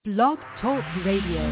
Blog Talk Radio.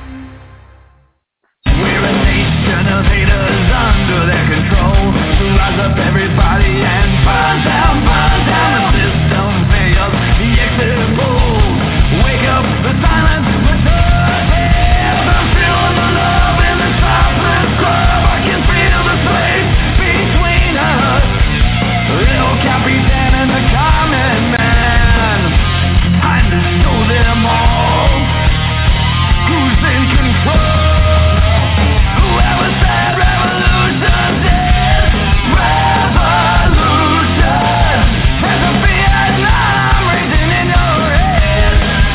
We're a nation of haters under their control. Rise up everybody and burn down the system fails. The exit polls wake up the silence, return I'm feeling the love in the topless club. I can feel the space between us. Little Capitan and the common man. Time to show them all who's in control. Whoever said revolution's dead, revolution. There's a Vietnam raging in your head.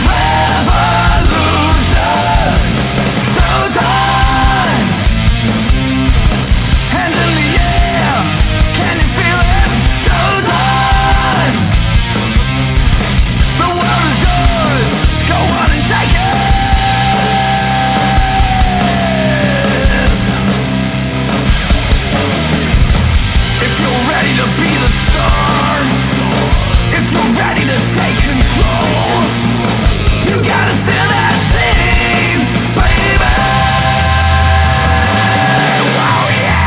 Revolution. So time. Hands in the air. Can you feel it? So time. The world is yours. Go on and take it. If you're ready to be the star, if you're ready to take control, you gotta stand that scene, baby. Oh yeah.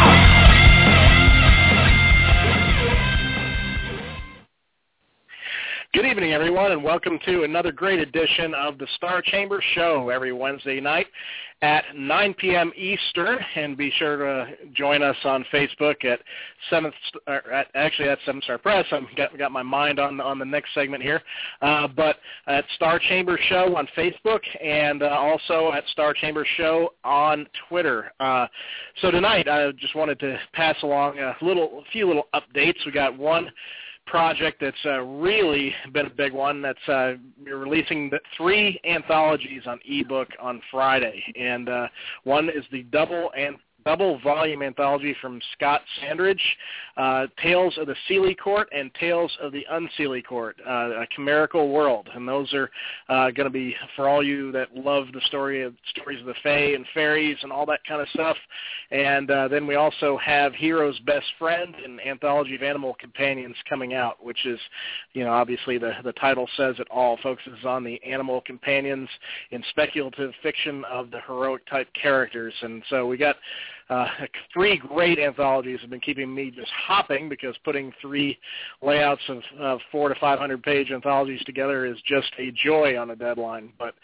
Good evening, everyone, and welcome to another great edition of the Star Chamber Show every Wednesday night at 9 p.m. Eastern. And be sure to join us on Facebook at 7 Star Press. I've got my mind on the next segment here, but at Star Chamber Show on Facebook and also at Star Chamber Show on Twitter. So tonight, I just wanted to pass along a few little updates. We got one project that's really been a big one. That's we're releasing 3 anthologies on ebook on Friday, and one is the double volume anthology from Scott Sandridge, Tales of the Seelie Court and Tales of the Unseelie Court, A Chimerical World. And those are going to be for all you that love the stories of the Fae and fairies and all that kind of stuff. And then we also have Hero's Best Friend, an anthology of animal companions coming out, which is, obviously the title says it all, focuses on the animal companions in speculative fiction of the heroic type characters. And so we got 3 great anthologies have been keeping me just hopping, because putting 3 layouts of 400 to 500 page anthologies together is just a joy on a deadline. But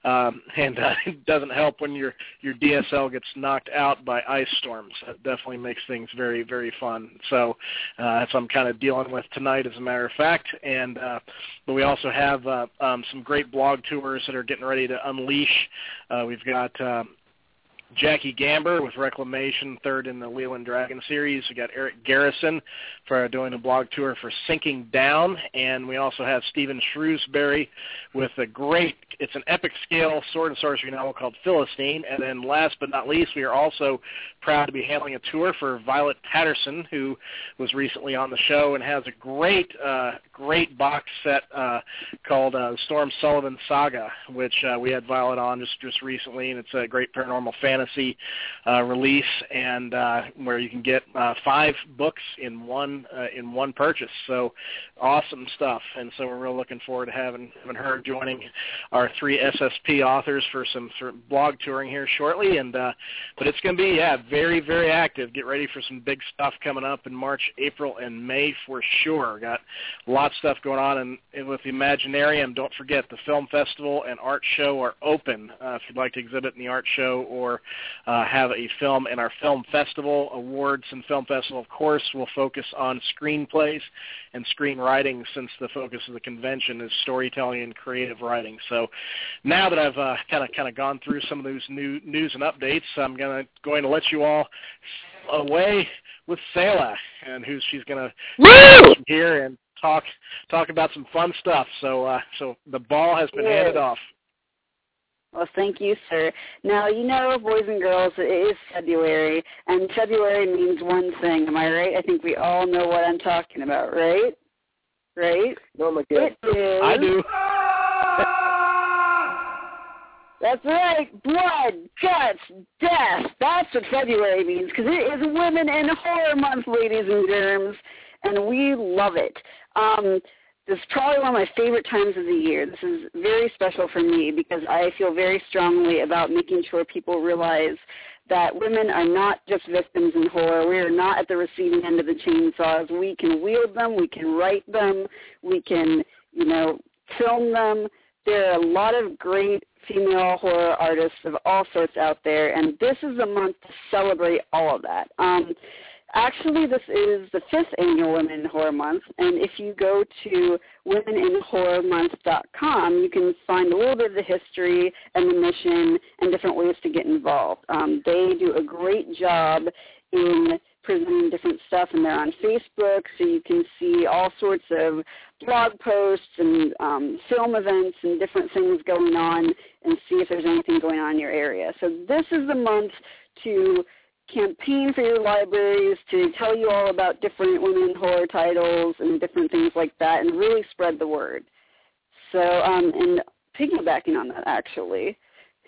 it doesn't help when your DSL gets knocked out by ice storms. That definitely makes things very, very fun. So that's what I'm kind of dealing with tonight, as a matter of fact. And but we also have some great blog tours that are getting ready to unleash. We've got Jackie Gamber with Reclamation, 3rd in the Leland Dragon series. We got Eric Garrison for doing a blog tour for Sinking Down, and we also have Stephen Shrewsbury with it's an epic scale sword and sorcery novel called Philistine. And then last but not least, we are also proud to be handling a tour for Violet Patterson, who was recently on the show and has a great box set called Storm Sullivan Saga, which we had Violet on just recently, and it's a great paranormal fantasy release, and where you can get 5 books in one purchase. So awesome stuff. And so we're real looking forward to having her joining our 3 SSP authors for some sort of blog touring here shortly. And but it's going to be very, very active. Get ready for some big stuff coming up in March, April, and May for sure. Got lots of stuff going on, and with the Imaginarium, don't forget the film festival and art show are open if you'd like to exhibit in the art show or have a film in our film festival. Awards and film festival, of course, will focus on screenplays and screenwriting, since the focus of the convention is storytelling and creative writing. So now that I've kind of gone through some of those news and updates, I'm going to let you all away with Selah, and she's going to here and talk about some fun stuff. So the ball has been handed off. Well, thank you, sir. Now, boys and girls, it is February, and February means one thing. Am I right? I think we all know what I'm talking about, right? Right? Oh, my God. It is. I do. That's right. Blood, guts, death. That's what February means, because it is Women in Horror Month, ladies and germs, and we love it. this is probably one of my favorite times of the year. This is very special for me because I feel very strongly about making sure people realize that women are not just victims in horror. We are not at the receiving end of the chainsaws. We can wield them. We can write them. We can, film them. There are a lot of great female horror artists of all sorts out there, and this is a month to celebrate all of that. Actually, this is the 5th annual Women in Horror Month, and if you go to womeninhorrormonth.com, you can find a little bit of the history and the mission and different ways to get involved. They do a great job in presenting different stuff, and they're on Facebook, so you can see all sorts of blog posts and film events and different things going on and see if there's anything going on in your area. So this is the month to campaign for your libraries, to tell you all about different women in horror titles and different things like that, and really spread the word. So, and piggybacking on that, actually,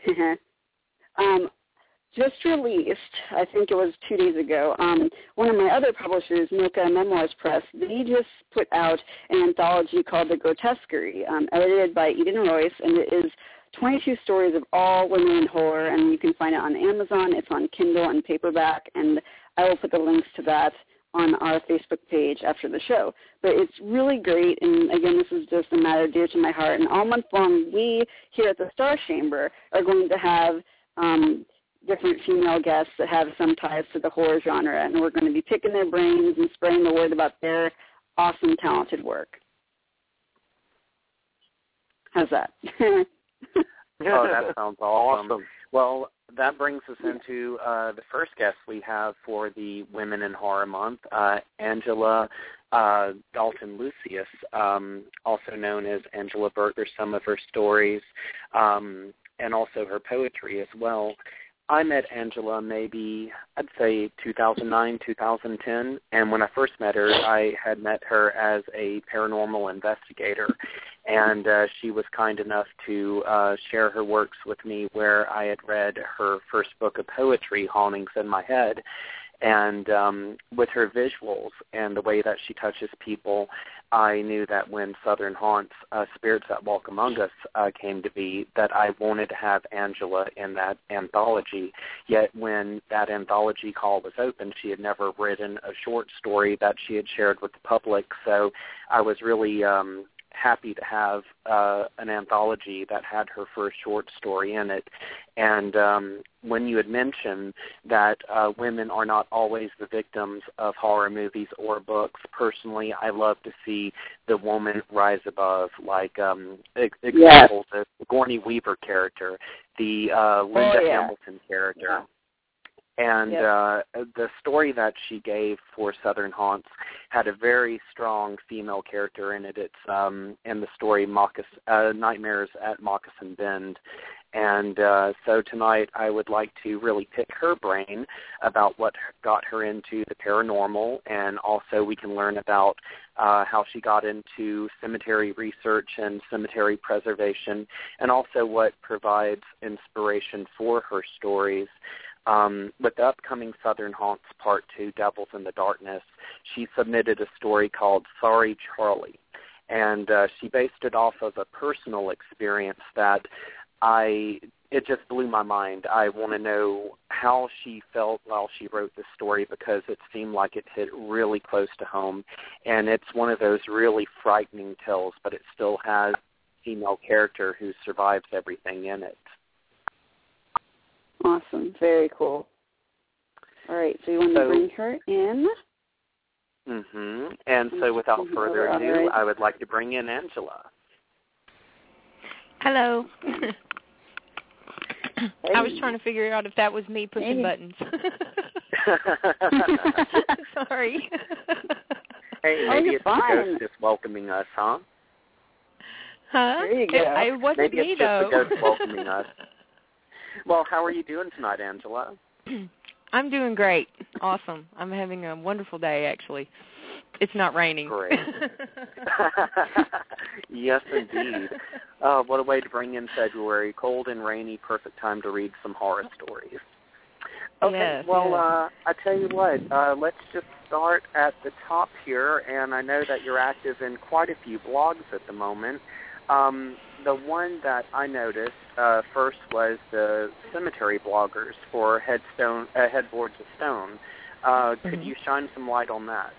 just released, I think it was 2 days ago, one of my other publishers, Milka Memoirs Press, they just put out an anthology called The Grotesquerie, edited by Eden Royce, and it is 22 stories of all women in horror, and you can find it on Amazon. It's on Kindle and paperback, and I will put the links to that on our Facebook page after the show. But it's really great, and again, this is just a matter dear to my heart. And all month long, we here at the Star Chamber are going to have different female guests that have some ties to the horror genre, and we're going to be picking their brains and spreading the word about their awesome, talented work. How's that? Oh, that sounds awesome. Well, that brings us into the first guest we have for the Women in Horror Month, Angela Dalton Lucius, also known as Angela Berger, some of her stories, and also her poetry as well. I met Angela maybe, I'd say 2009, 2010, and when I first met her, I had met her as a paranormal investigator, and she was kind enough to share her works with me, where I had read her first book of poetry, Hauntings in My Head, and with her visuals and the way that she touches people, I knew that when Southern Haunts, Spirits That Walk Among Us came to be, that I wanted to have Angela in that anthology. Yet when that anthology call was open, she had never written a short story that she had shared with the public. So I was really happy to have an anthology that had her first short story in it. And when you had mentioned that women are not always the victims of horror movies or books, personally, I love to see the woman rise above, like examples, the Sigourney Weaver character, the Linda Hamilton character. Yeah. And the story that she gave for Southern Haunts had a very strong female character in it. It's in the story Nightmares at Moccasin Bend. And so tonight I would like to really pick her brain about what got her into the paranormal, and also we can learn about how she got into cemetery research and cemetery preservation, and also what provides inspiration for her stories. With the upcoming Southern Haunts Part 2, Devils in the Darkness, she submitted a story called Sorry Charlie, and she based it off of a personal experience that it just blew my mind. I want to know how she felt while she wrote this story, because it seemed like it hit really close to home, and it's one of those really frightening tales, but it still has a female character who survives everything in it. Awesome. Very cool. All right, so you want to bring her in? Mm-hmm. And so without further ado, I would like to bring in Angela. Hello. Hey. I was trying to figure out if that was me pushing buttons. Sorry. Hey, maybe it's the ghost just welcoming us, huh? Huh? There you go. It wasn't maybe me, it's though. just the ghost welcoming us. Well, how are you doing tonight, Angela? I'm doing great. Awesome. I'm having a wonderful day, actually. It's not raining. Great. Yes, indeed. What a way to bring in February. Cold and rainy, perfect time to read some horror stories. Okay, yes, well, yes. I tell you what, let's just start at the top here, and I know that you're active in quite a few blogs at the moment. The one that I noticed first was the cemetery bloggers for Headboards of Stone. Could you shine some light on that?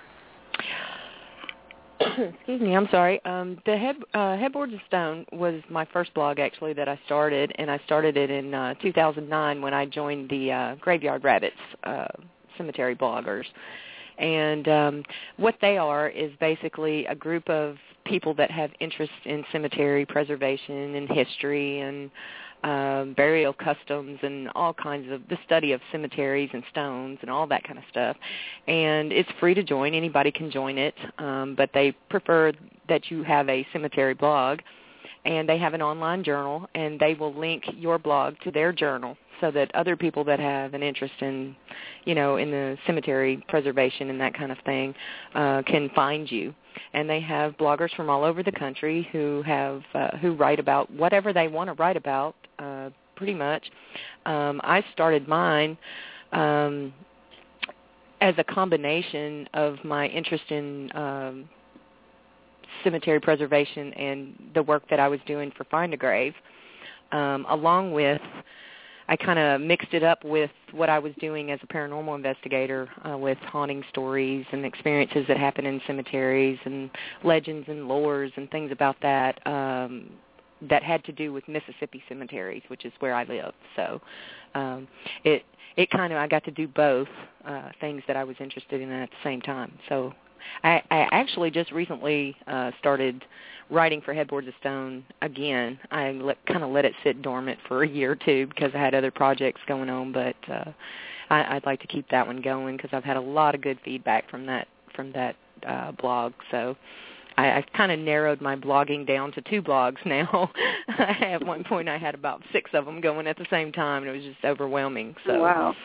Excuse me, I'm sorry. The Headboards of Stone was my first blog, actually, that I started, and I started it in 2009 when I joined the Graveyard Rabbits cemetery bloggers. And what they are is basically a group of people that have interest in cemetery preservation and history and burial customs and all kinds of the study of cemeteries and stones and all that kind of stuff. And it's free to join. Anybody can join it, but they prefer that you have a cemetery blog. And they have an online journal, and they will link your blog to their journal so that other people that have an interest in, in the cemetery preservation and that kind of thing can find you. And they have bloggers from all over the country who write about whatever they want to write about, pretty much. I started mine as a combination of my interest in cemetery preservation and the work that I was doing for Find a Grave, along with, I kind of mixed it up with what I was doing as a paranormal investigator with haunting stories and experiences that happen in cemeteries and legends and lores and things about that that had to do with Mississippi cemeteries, which is where I live. So it kind of, I got to do both things that I was interested in at the same time. So I actually just recently started writing for Headboards of Stone again. I kind of let it sit dormant for a year or two because I had other projects going on, but I'd like to keep that one going because I've had a lot of good feedback from that blog. So I kind of narrowed my blogging down to 2 blogs now. At one point I had about 6 of them going at the same time, and it was just overwhelming. So Wow.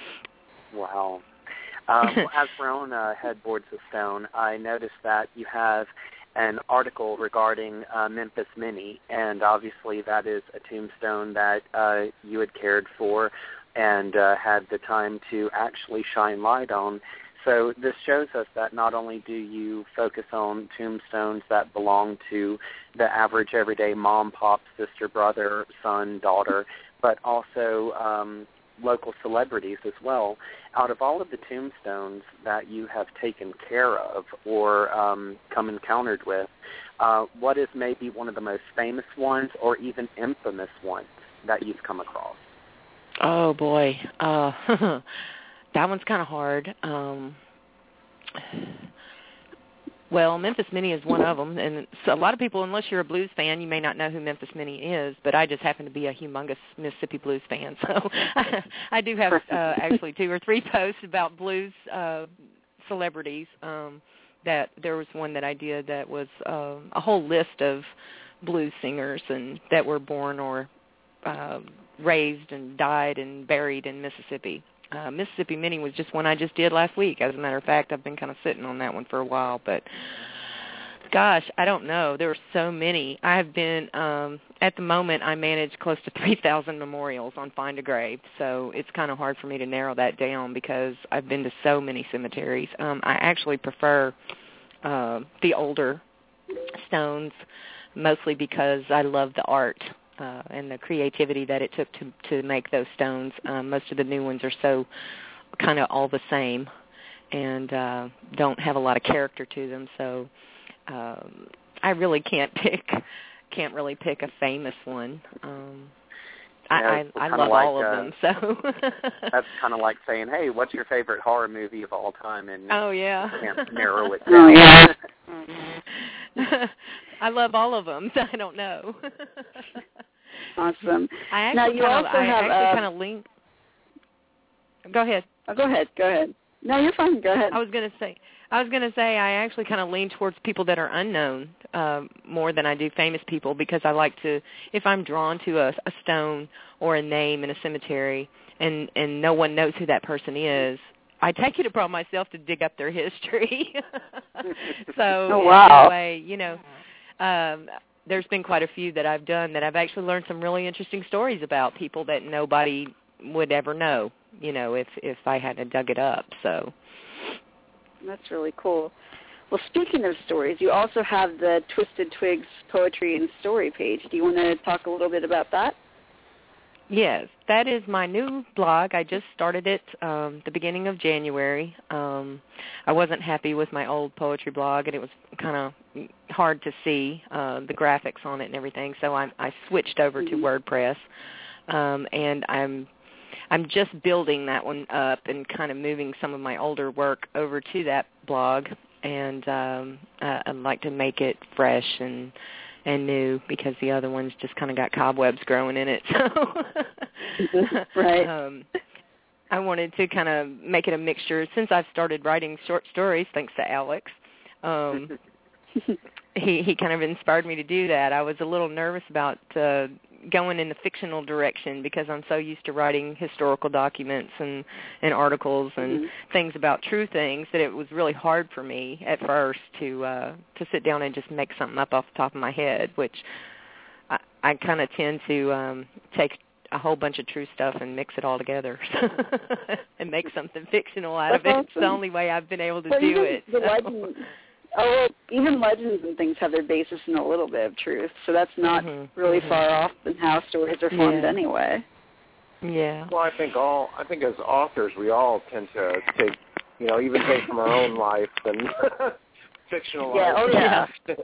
As we're on Headboards of Stone, I noticed that you have an article regarding Memphis Minnie, and obviously that is a tombstone that you had cared for and had the time to actually shine light on. So this shows us that not only do you focus on tombstones that belong to the average everyday mom, pop, sister, brother, son, daughter, but also local celebrities as well. Out of all of the tombstones that you have taken care of or come encountered with, what is maybe one of the most famous ones or even infamous ones that you've come across? Oh, boy. That one's kind of hard. Well, Memphis Minnie is one of them, and so a lot of people, unless you're a blues fan, you may not know who Memphis Minnie is, but I just happen to be a humongous Mississippi blues fan, so I do have actually 2 or 3 posts about blues celebrities. That there was one that I did that was a whole list of blues singers and that were born or raised and died and buried in Mississippi. Mississippi Minnie was just one I just did last week. As a matter of fact, I've been kind of sitting on that one for a while. But, gosh, I don't know. There were so many. I have been, at the moment, I manage close to 3,000 memorials on Find a Grave. So it's kind of hard for me to narrow that down because I've been to so many cemeteries. I actually prefer the older stones, mostly because I love the art. And the creativity that it took to make those stones. Most of the new ones are so kind of all the same and don't have a lot of character to them. So I really can't really pick a famous one. I love like, all of them. So that's kind of like saying, hey, what's your favorite horror movie of all time? And oh, yeah. You can't narrow it down. I love all of them, so I don't know. Awesome. I actually kind of lean. Go ahead. Oh, go ahead. No, you're fine. Go ahead. I was going to say I actually kind of lean towards people that are unknown more than I do famous people because I like to, if I'm drawn to a stone or a name in a cemetery and no one knows who that person is, I take it upon myself to dig up their history. So oh, wow. In a way, there's been quite a few that I've done that I've actually learned some really interesting stories about people that nobody would ever know, if I hadn't dug it up. So that's really cool. Well, speaking of stories, you also have the Twisted Twigs Poetry and Story page. Do you want to talk a little bit about that? Yes, that is my new blog. I just started it the beginning of January. I wasn't happy with my old poetry blog, and it was kind of hard to see the graphics on it and everything, so I switched over to WordPress, and I'm just building that one up and kind of moving some of my older work over to that blog, and I'd like to make it fresh and new, because the other ones just kind of got cobwebs growing in it. So right. I wanted to kind of make it a mixture. Since I've started writing short stories, thanks to Alex, he kind of inspired me to do that. I was a little nervous about going in the fictional direction, because I'm so used to writing historical documents and articles and things about true things, that it was really hard for me at first to sit down and just make something up off the top of my head, which I kind of tend to take a whole bunch of true stuff and mix it all together and make something fictional out of it. Awesome. It's the only way I've been able to do it. Even legends and things have their basis in a little bit of truth, so that's not really far off in how stories are formed anyway. Yeah. Well, I think as authors, we all tend to take, even take from our own life and fictionalize. Yeah.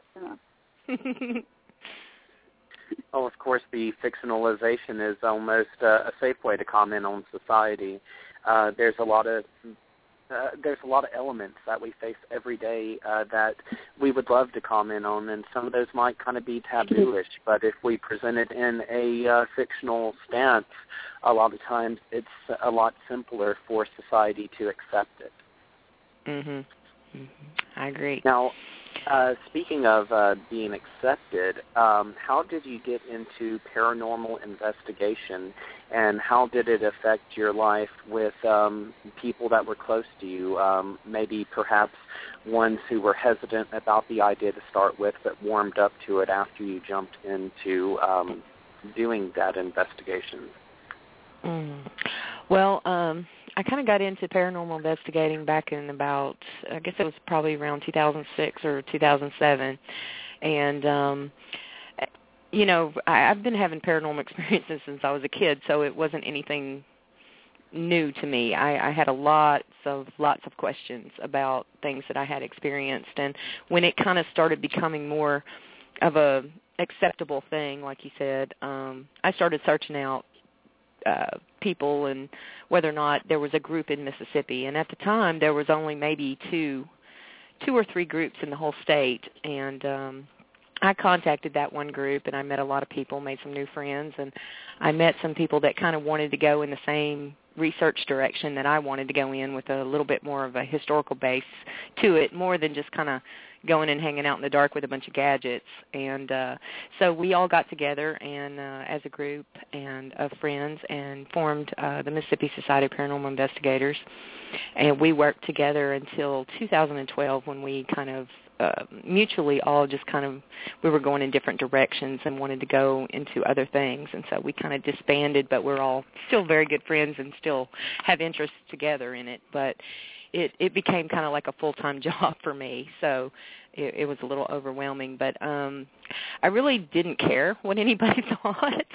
Well, of course, the fictionalization is almost a safe way to comment on society. There's a lot of elements that we face every day that we would love to comment on, and some of those might kind of be taboo-ish, but if we present it in a fictional stance, a lot of times it's a lot simpler for society to accept it. I agree. Now, speaking of being accepted, how did you get into paranormal investigation, and how did it affect your life with people that were close to you, maybe perhaps ones who were hesitant about the idea to start with but warmed up to it after you jumped into doing that investigation? Well, I kind of got into paranormal investigating back in about, I guess it was probably around 2006 or 2007. And, I've been having paranormal experiences since I was a kid, so it wasn't anything new to me. I had lots of questions about things that I had experienced. And when it kind of started becoming more of a acceptable thing, like you said, I started searching out people and whether or not there was a group in Mississippi. And at the time, there was only maybe two or three groups in the whole state. And I contacted that one group, and I met a lot of people, made some new friends, and I met some people that kind of wanted to go in the same research direction that I wanted to go in, with a little bit more of a historical base to it, more than just kind of going and hanging out in the dark with a bunch of gadgets. And so we all got together and as a group and of friends and formed the Mississippi Society of Paranormal Investigators. And we worked together until 2012, when we kind of mutually all just kind of, we were going in different directions and wanted to go into other things. And so we kind of disbanded, but we're all still very good friends and still have interests together in it. But it became kind of like a full-time job for me, so it was a little overwhelming. But I really didn't care what anybody thought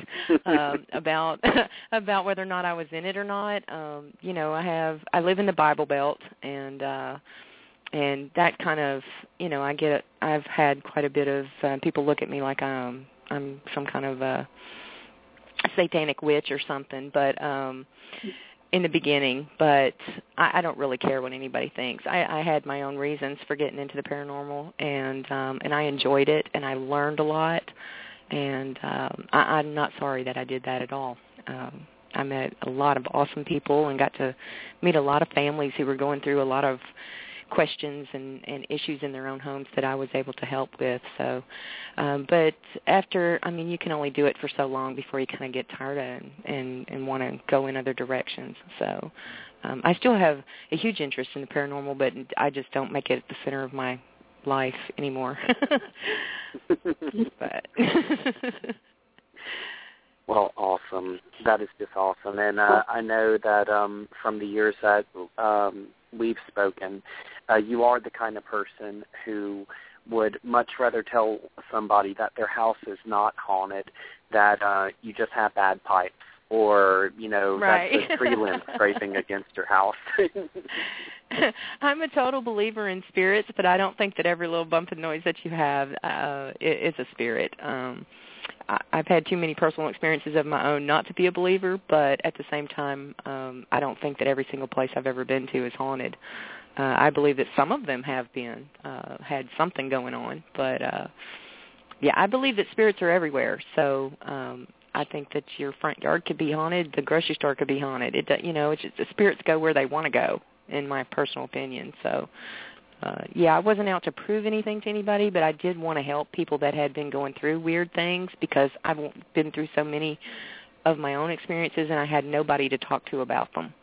about whether or not I was in it or not. I live in the Bible Belt, and that kind of, I've had quite a bit of people look at me like I'm some kind of a satanic witch or something, but in the beginning, but I don't really care what anybody thinks. I had my own reasons for getting into the paranormal, and I enjoyed it, and I learned a lot, and I'm not sorry that I did that at all. I met a lot of awesome people and got to meet a lot of families who were going through a lot of questions and issues in their own homes that I was able to help with. So, but after, you can only do it for so long before you kind of get tired and want to go in other directions. So I still have a huge interest in the paranormal, but I just don't make it the center of my life anymore. But Well, awesome. awesome. That is just awesome. And I know that from the years that we've spoken, you are the kind of person who would much rather tell somebody that their house is not haunted, that you just have bad pipes, or, right. That's a tree limb scraping against your house. I'm a total believer in spirits, but I don't think that every little bump of noise that you have is a spirit. I've had too many personal experiences of my own not to be a believer, but at the same time, I don't think that every single place I've ever been to is haunted. I believe that some of them have been, had something going on, but I believe that spirits are everywhere. So I think that your front yard could be haunted, the grocery store could be haunted. It's just, the spirits go where they want to go, in my personal opinion. So, I wasn't out to prove anything to anybody, but I did want to help people that had been going through weird things, because I've been through so many of my own experiences, and I had nobody to talk to about them.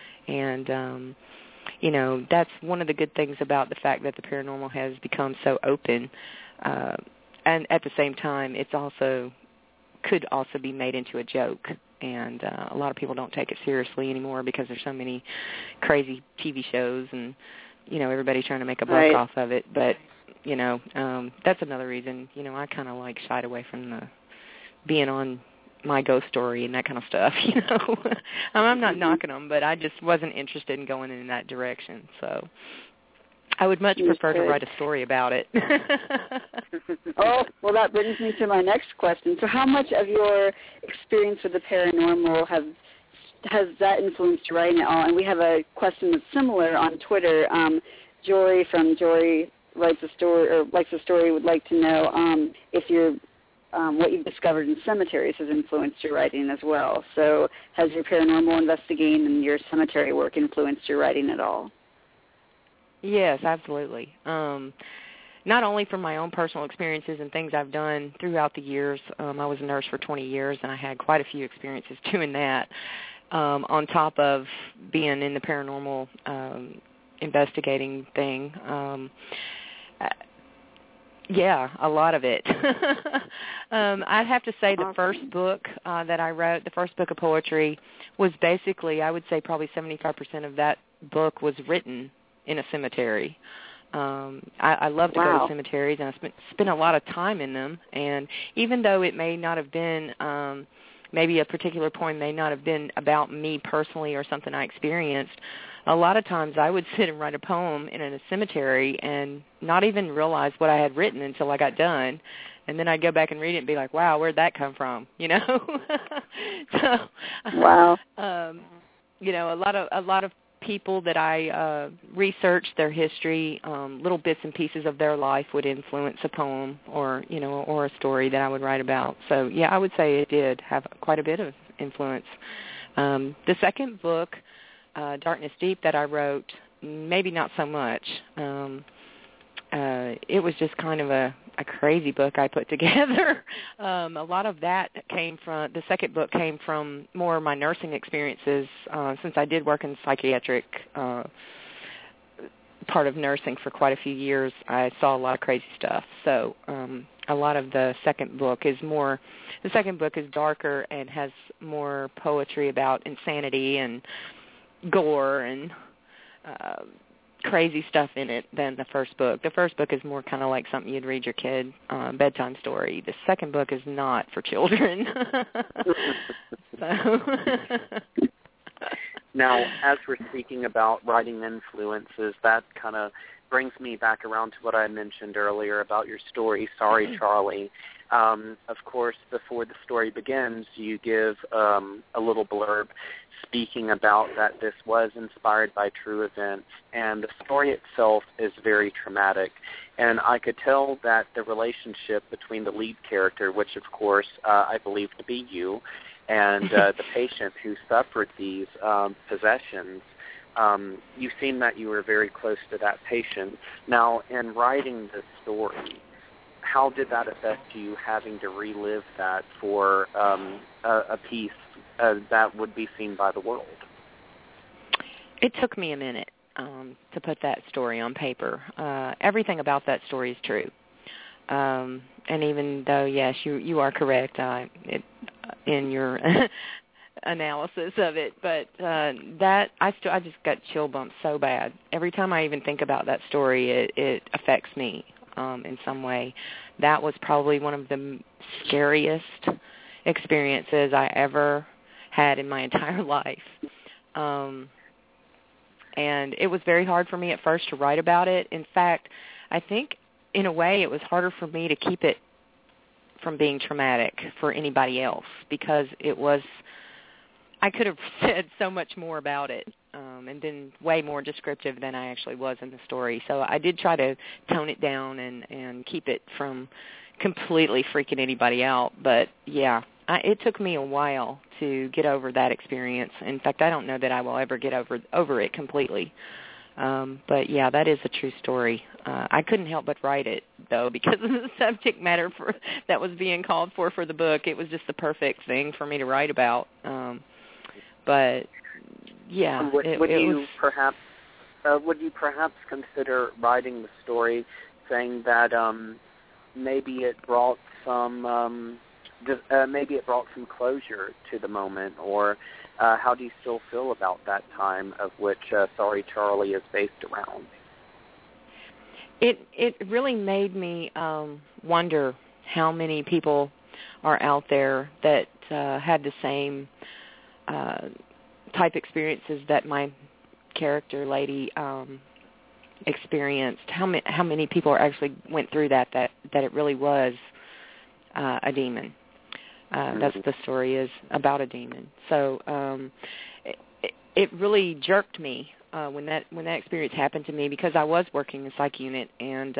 And that's one of the good things about the fact that the paranormal has become so open. And at the same time, could also be made into a joke. And a lot of people don't take it seriously anymore because there's so many crazy TV shows and, everybody's trying to make a buck right. off of it. But, that's another reason, I kind of shied away from the being on my ghost story and that kind of stuff, I'm not knocking them, but I just wasn't interested in going in that direction. So I would much prefer to write a story about it. Oh, well, that brings me to my next question. So how much of your experience with the paranormal has that influenced your writing at all? And we have a question that's similar on Twitter. Jory from Jory likes a story would like to know if you're what you've discovered in cemeteries has influenced your writing as well. So has your paranormal investigating and your cemetery work influenced your writing at all? Yes, absolutely. Not only from my own personal experiences and things I've done throughout the years. I was a nurse for 20 years, and I had quite a few experiences doing that, on top of being in the paranormal investigating thing. A lot of it. I'd have to say the first book that I wrote, the first book of poetry, was basically, I would say probably 75% of that book was written in a cemetery. I love to go to cemeteries, and I spent a lot of time in them. And even though it may not have been, maybe a particular poem may not have been about me personally or something I experienced, a lot of times I would sit and write a poem in a cemetery and not even realize what I had written until I got done. And then I'd go back and read it and be like, wow, where'd that come from? So, wow. A lot of people that I researched their history, little bits and pieces of their life would influence a poem or a story that I would write about. So, I would say it did have quite a bit of influence. The second book, Darkness Deep, that I wrote, maybe not so much. It was just kind of a crazy book I put together. A lot of that came from, the second book came from more of my nursing experiences. Since I did work in psychiatric part of nursing for quite a few years, I saw a lot of crazy stuff. So a lot of the second book is darker and has more poetry about insanity and gore and crazy stuff in it than the first book. The first book is more kind of like something you'd read your kid, bedtime story. The second book is not for children. Now, as we're speaking about writing influences, that kind of brings me back around to what I mentioned earlier about your story, Sorry, Charlie. Of course, before the story begins, you give a little blurb speaking about that this was inspired by true events, and the story itself is very traumatic. And I could tell that the relationship between the lead character, which of course I believe to be you, and the patient who suffered these possessions, you seem that you were very close to that patient. Now, in writing this story, how did that affect you, having to relive that for a piece that would be seen by the world? It took me a minute to put that story on paper. Everything about that story is true. And even though, yes, you are correct, in your analysis of it, but that I just got chill bumps so bad. Every time I even think about that story, it affects me in some way. That was probably one of the scariest experiences I ever had in my entire life. And it was very hard for me at first to write about it. In fact, I think in a way it was harder for me to keep it from being traumatic for anybody else, because I could have said so much more about it and been way more descriptive than I actually was in the story. So I did try to tone it down and keep it from completely freaking anybody out. But, yeah, it took me a while to get over that experience. In fact, I don't know that I will ever get over it completely. But, yeah, that is a true story. I couldn't help but write it, though, because of the subject matter that was being called for the book. It was just the perfect thing for me to write about. But, yeah. Would you perhaps consider writing the story saying that maybe it brought some closure to the moment, or how do you still feel about that time of which Sorry Charlie is based around? It really made me wonder how many people are out there that had the same type experiences that my character lady experienced. How many people actually went through that it really was a demon. That's what the story is, about a demon. So it really jerked me when that experience happened to me, because I was working a psych unit, and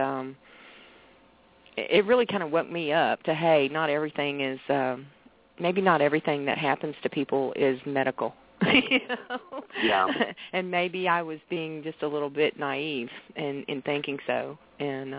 it really kind of woke me up to, hey, not everything is maybe not everything that happens to people is medical. You know? Yeah. And maybe I was being just a little bit naive in thinking so, and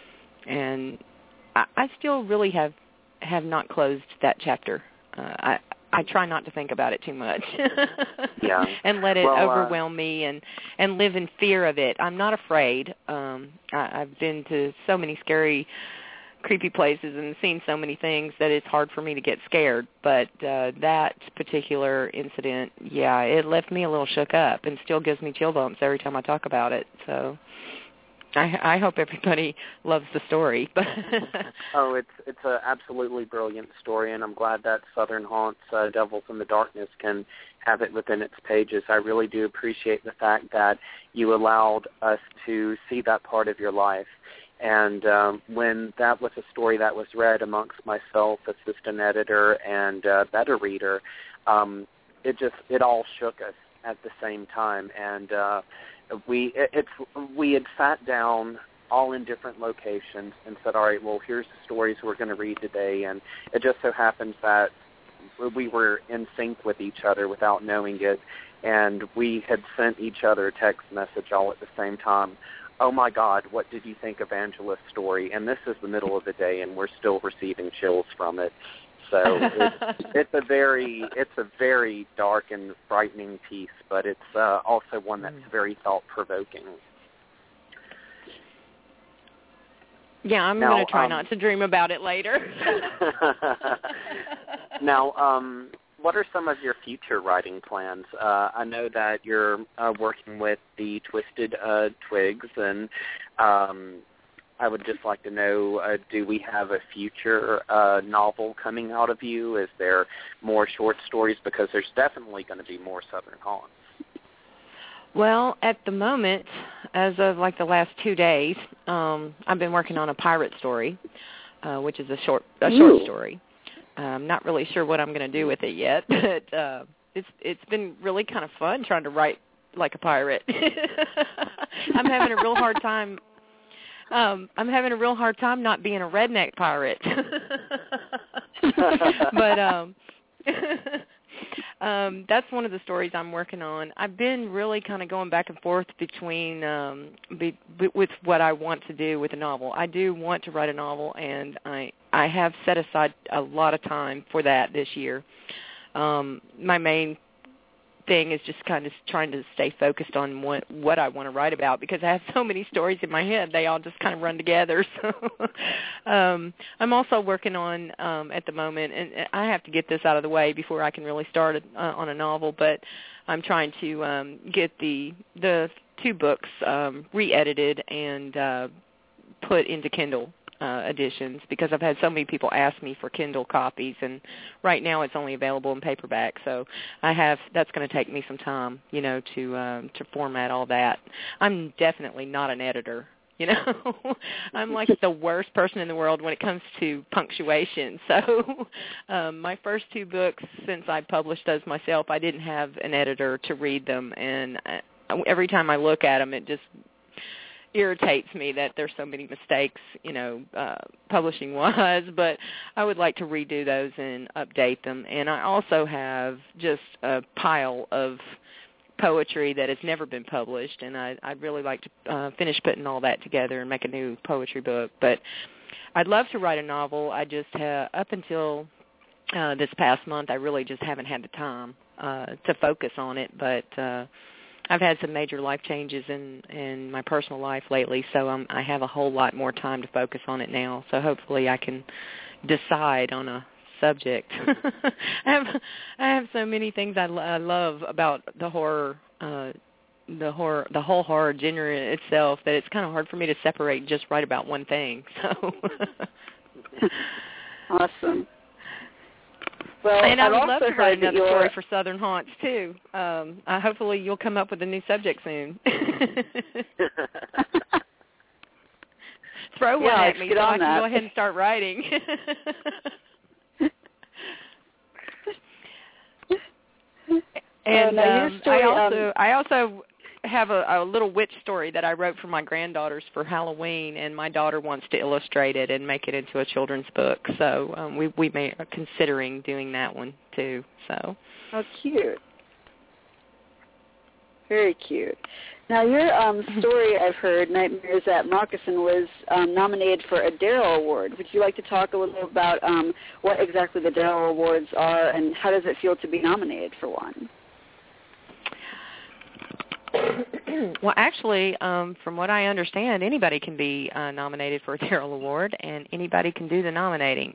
I still really have not closed that chapter. I try not to think about it too much. Yeah. And let it overwhelm me and live in fear of it. I'm not afraid. I've been to so many scary, creepy places and seen so many things that it's hard for me to get scared. But that particular incident, yeah, it left me a little shook up and still gives me chill bumps every time I talk about it. So I hope everybody loves the story. Oh, it's an absolutely brilliant story, and I'm glad that Southern Haunts, Devils in the Darkness, can have it within its pages. I really do appreciate the fact that you allowed us to see that part of your life. And when that was a story that was read amongst myself, assistant editor, and beta reader, it all shook us at the same time. And we had sat down all in different locations and said, all right, well, here's the stories we're going to read today. And it just so happens that we were in sync with each other without knowing it. And we had sent each other a text message all at the same time. Oh, my God, what did you think of Angela's story? And this is the middle of the day, and we're still receiving chills from it. So it's a very dark and frightening piece, but it's also one that's very thought-provoking. Yeah, I'm going to try not to dream about it later. Now, what are some of your future writing plans? I know that you're working with the Twisted Twigs, and I would just like to know, do we have a future novel coming out of you? Is there more short stories? Because there's definitely going to be more Southern Haunts. Well, at the moment, as of like the last 2 days, I've been working on a pirate story, which is a short story. I'm not really sure what I'm going to do with it yet, but it's been really kind of fun trying to write like a pirate. I'm having a real hard time. I'm having a real hard time not being a redneck pirate. But that's one of the stories I'm working on. I've been really kind of going back and forth between with what I want to do with a novel. I do want to write a novel, and I have set aside a lot of time for that this year. My main thing is just kind of trying to stay focused on what I want to write about, because I have so many stories in my head. They all just kind of run together. So I'm also working on, at the moment, and I have to get this out of the way before I can really start on a novel, but I'm trying to get the 2 books re-edited and put into Kindle editions, because I've had so many people ask me for Kindle copies, and right now it's only available in paperback. So that's going to take me some time, to format all that. I'm definitely not an editor. I'm like the worst person in the world when it comes to punctuation. So my first 2 books, since I published those myself, I didn't have an editor to read them, and every time I look at them, it just irritates me that there's so many mistakes, publishing-wise, but I would like to redo those and update them. And I also have just a pile of poetry that has never been published, and I'd really like to finish putting all that together and make a new poetry book. But I'd love to write a novel. I just up until this past month, I really just haven't had the time to focus on it, but I've had some major life changes in my personal life lately, so I have a whole lot more time to focus on it now. So hopefully I can decide on a subject. I have so many things I love about the horror, the whole horror genre itself, that it's kind of hard for me to separate and just write about one thing. So awesome. Well, and I would love to write another story for Southern Haunts, too. Hopefully you'll come up with a new subject soon. Throw one at me so I can go ahead and start writing. And I also have a little witch story that I wrote for my granddaughters for Halloween, and my daughter wants to illustrate it and make it into a children's book. So we are considering doing that one too. So. Oh, cute. Very cute. Now, your story, I've heard, Nightmares at Moccasin, was nominated for a Darrell Award. Would you like to talk a little about what exactly the Darrell Awards are, and how does it feel to be nominated for one? Well, actually, from what I understand, anybody can be nominated for a Darrell Award, and anybody can do the nominating.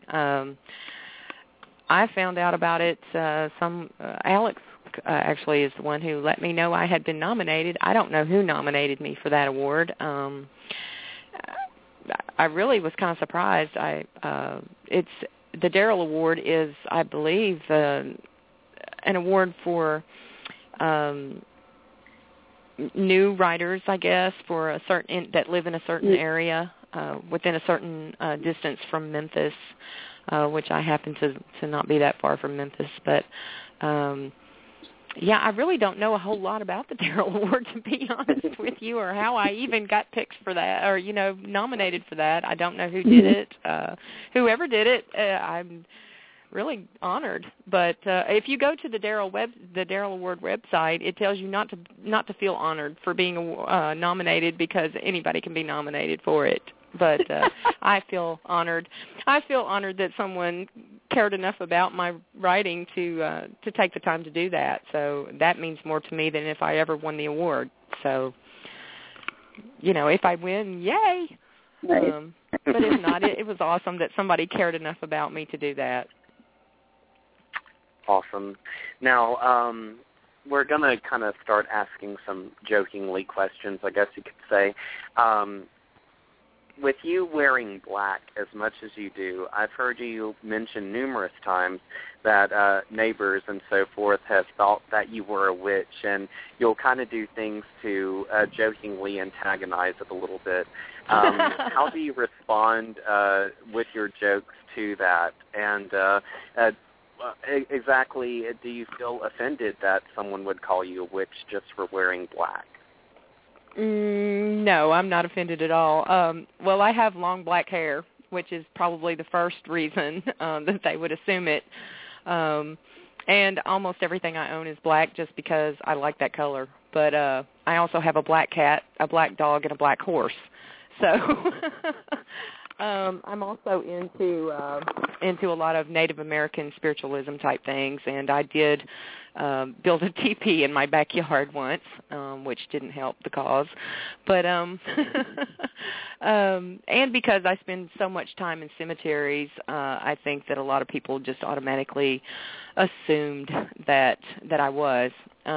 I found out about it. Alex actually is the one who let me know I had been nominated. I don't know who nominated me for that award. I really was kind of surprised. It's the Darrell Award is, I believe, an award for new writers, I guess, for a certain that live in a certain area within a certain distance from Memphis, which I happen to not be that far from Memphis. But yeah, I really don't know a whole lot about the Darrell Award, to be honest with you, or how I even got picked for that, or nominated for that. I don't know who did it. Whoever did it, I'm really honored. But if you go to the Darrell Award website, it tells you not to feel honored for being nominated, because anybody can be nominated for it. But I feel honored. I feel honored that someone cared enough about my writing to take the time to do that. So that means more to me than if I ever won the award. So, if I win, yay. Nice. But if not, it was awesome that somebody cared enough about me to do that. Awesome. Now, we're going to kind of start asking some jokingly questions, I guess you could say. With you wearing black as much as you do, I've heard you mention numerous times that neighbors and so forth have thought that you were a witch, and you'll kind of do things to jokingly antagonize it a little bit. How do you respond with your jokes to that? And exactly, do you feel offended that someone would call you a witch just for wearing black? No, I'm not offended at all. Well, I have long black hair, which is probably the first reason that they would assume it. And almost everything I own is black just because I like that color. But I also have a black cat, a black dog, and a black horse. So I'm also into a lot of Native American spiritualism type things, and I did build a teepee in my backyard once, which didn't help the cause. But and because I spend so much time in cemeteries, I think that a lot of people just automatically assumed that I was.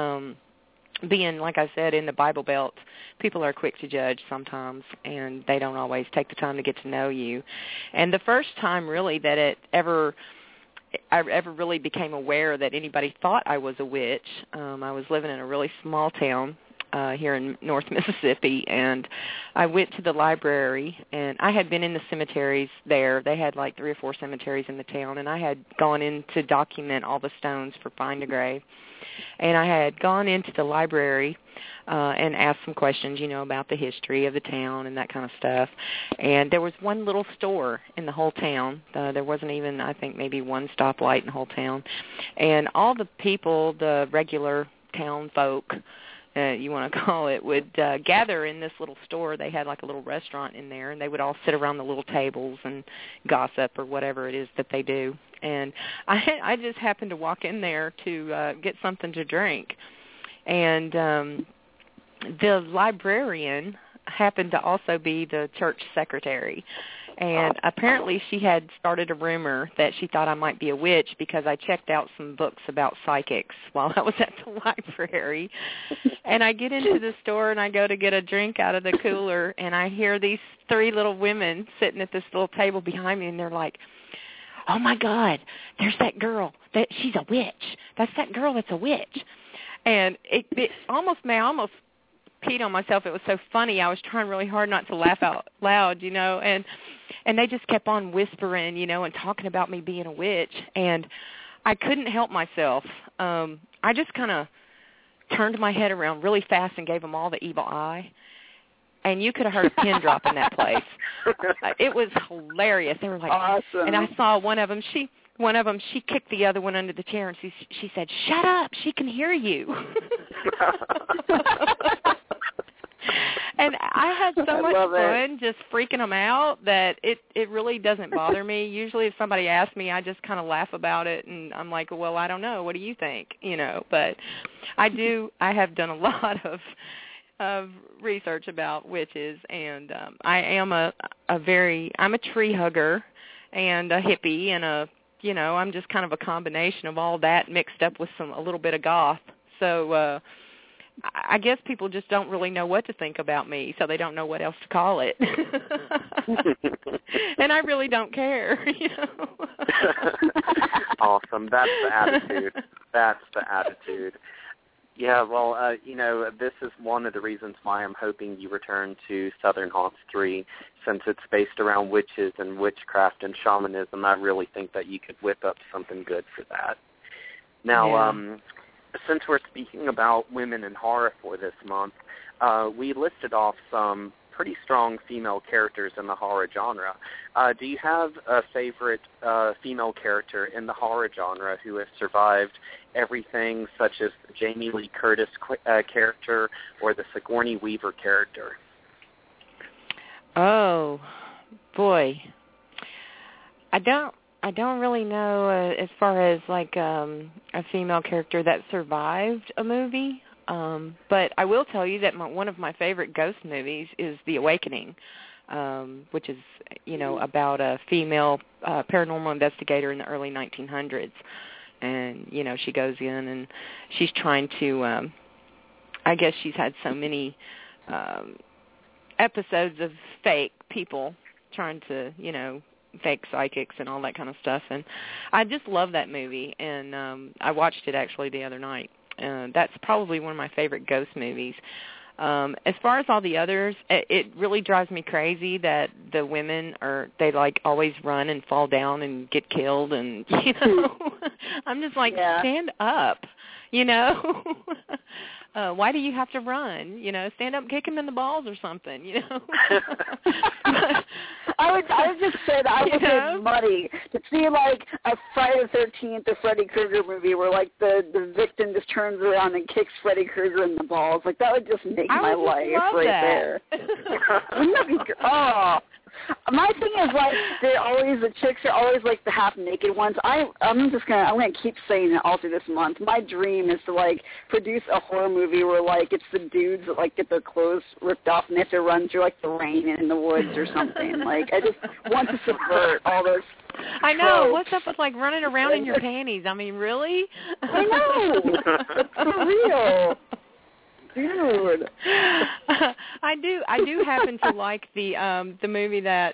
Being, like I said, in the Bible Belt, people are quick to judge sometimes, and they don't always take the time to get to know you. And the first time, really, that I ever really became aware that anybody thought I was a witch, I was living in a really small town here in North Mississippi, and I went to the library, and I had been in the cemeteries there. They had like 3 or 4 cemeteries in the town, and I had gone in to document all the stones for Find a Grave. And I had gone into the library and asked some questions, about the history of the town and that kind of stuff. And there was one little store in the whole town. There wasn't even, I think, maybe one stoplight in the whole town. And all the people, the regular town folk, you want to call it, would gather in this little store. They had like a little restaurant in there, and they would all sit around the little tables and gossip or whatever it is that they do. And I just happened to walk in there to get something to drink. And the librarian happened to also be the church secretary. And apparently she had started a rumor that she thought I might be a witch because I checked out some books about psychics while I was at the library. And I get into the store and I go to get a drink out of the cooler, and I hear these 3 little women sitting at this little table behind me, and they're like, "Oh, my God, there's that girl. She's a witch. That's that girl that's a witch." And I almost peed on myself. It was so funny. I was trying really hard not to laugh out loud, and they just kept on whispering, and talking about me being a witch, and I couldn't help myself. I just kind of turned my head around really fast and gave them all the evil eye, and you could have heard a pin drop in that place. It was hilarious. They were like, awesome. And I saw one of them, she kicked the other one under the chair, and she said, "Shut up, she can hear you." And I had so much fun just freaking them out that it really doesn't bother me. Usually if somebody asks me, I just kind of laugh about it, and I'm like, well, I don't know. What do you think? But I have done a lot of research about witches, and I am I'm a tree hugger and a hippie, and I'm just kind of a combination of all that mixed up with a little bit of goth. So I guess people just don't really know what to think about me, so they don't know what else to call it. And I really don't care, Awesome. That's the attitude. Yeah, well, this is one of the reasons why I'm hoping you return to Southern Haunts 3, since it's based around witches and witchcraft and shamanism. I really think that you could whip up something good for that. Now, since we're speaking about women in horror for this month, we listed off some pretty strong female characters in the horror genre. Do you have a favorite female character in the horror genre who has survived everything, such as the Jamie Lee Curtis character or the Sigourney Weaver character? Oh, boy. I don't really know as far as like a female character that survived a movie. But I will tell you that one of my favorite ghost movies is The Awakening, which is, about a female paranormal investigator in the early 1900s. And, she goes in and she's trying to, I guess she's had so many episodes of fake people trying to, fake psychics and all that kind of stuff. And I just love that movie. And I watched it actually the other night. That's probably one of my favorite ghost movies. As far as all the others, it really drives me crazy that the women they like always run and fall down and get killed, and I'm just like, stand up, why do you have to run? Stand up, kick him in the balls or something, I would just say that I would say muddy. To see like a Friday the 13th or Freddy Krueger movie where like the victim just turns around and kicks Freddy Krueger in the balls, like that would just make my life right there. Wouldn't that be My thing is, like, the chicks are always, like, the half-naked ones. I'm gonna keep saying it all through this month. My dream is to, like, produce a horror movie where, like, it's the dudes that, like, get their clothes ripped off and they have to run through, like, the rain in the woods or something. Like, I just want to subvert all those I know. What's up with, like, running around in your panties? I mean, really? I know. It's for real. Dude. I do happen to like the movie that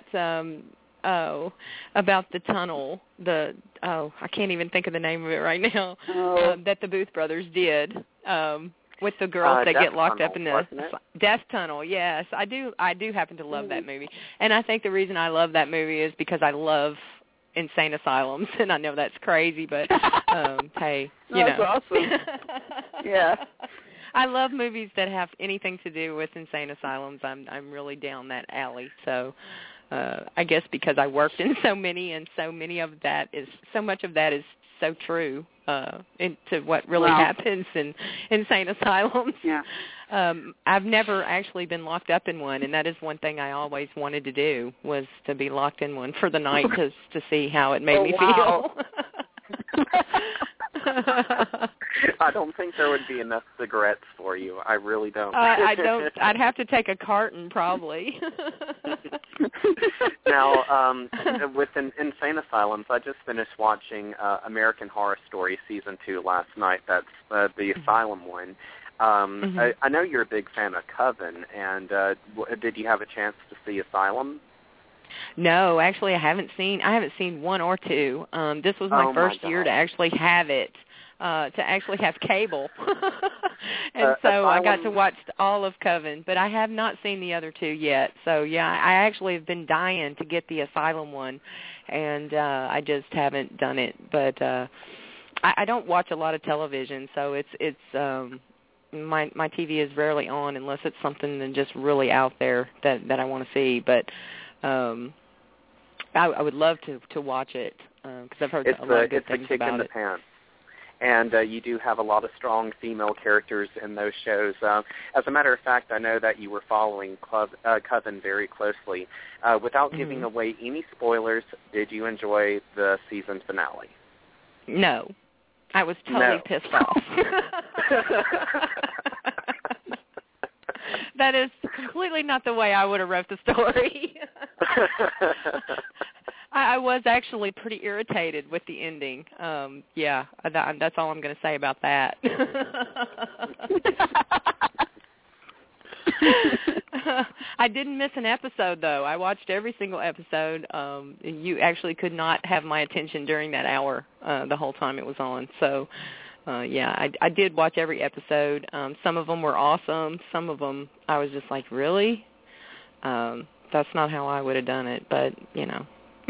about the tunnel, I can't even think of the name of it right now. That the Booth brothers did with the girls that get locked up in the Death Tunnel. Yes, I do happen to love that movie. And I think the reason I love that movie is because I love insane asylums, and I know that's crazy, but hey, you know. That's awesome. Yeah. I love movies that have anything to do with insane asylums. I'm really down that alley. So I guess because I worked in so many, and so much of that is so true into what really happens in insane asylums. Yeah. I've never actually been locked up in one, and that is one thing I always wanted to do, was to be locked in one for the night to see how it made me feel. I don't think there would be enough cigarettes for you. I really don't. I don't. I'd have to take a carton probably. Now, with insane asylums, I just finished watching American Horror Story Season 2 last night. That's the asylum one. I know you're a big fan of Coven, and did you have a chance to see Asylum? No, actually, I haven't seen one or two. This was my first year to actually have it, to actually have cable, and so Asylum. I got to watch all of Coven, but I have not seen the other two yet. So yeah, I actually have been dying to get the Asylum one, and I just haven't done it. But I don't watch a lot of television, so it's my TV is rarely on unless it's something that's just really out there that I want to see. But I would love to watch it because I've heard a lot of good things about it. It's a kick in the pants. And you do have a lot of strong female characters in those shows. As a matter of fact, I know that you were following Coven very closely. Without giving away any spoilers, did you enjoy the season finale? No. I was totally pissed off. That is completely not the way I would have wrote the story. I was actually pretty irritated with the ending. Yeah, that's all I'm going to say about that. I didn't miss an episode, though. I watched every single episode. You actually could not have my attention during that hour the whole time it was on. So, yeah, I did watch every episode. Some of them were awesome. Some of them I was just like, really? That's not how I would have done it. But, you know,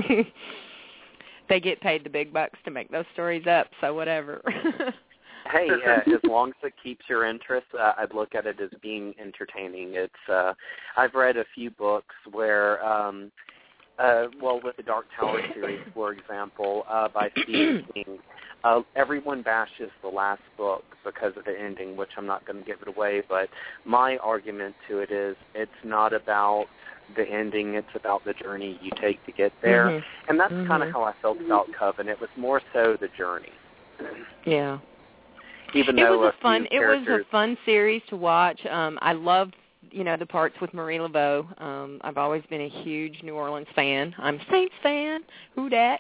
they get paid the big bucks to make those stories up, so whatever. Hey, as long as it keeps your interest, I'd look at it as being entertaining. It's I've read a few books where, with the Dark Tower series, for example, by Stephen King, everyone bashes the last book because of the ending, which I'm not going to give it away, but my argument to it is it's not about the ending, it's about the journey you take to get there. And that's kind of how I felt about Coven. It was more so the journey. Yeah. Even it though was a fun series to watch. I loved, the parts with Marie Laveau. I've always been a huge New Orleans fan. I'm a Saints fan. Who dat?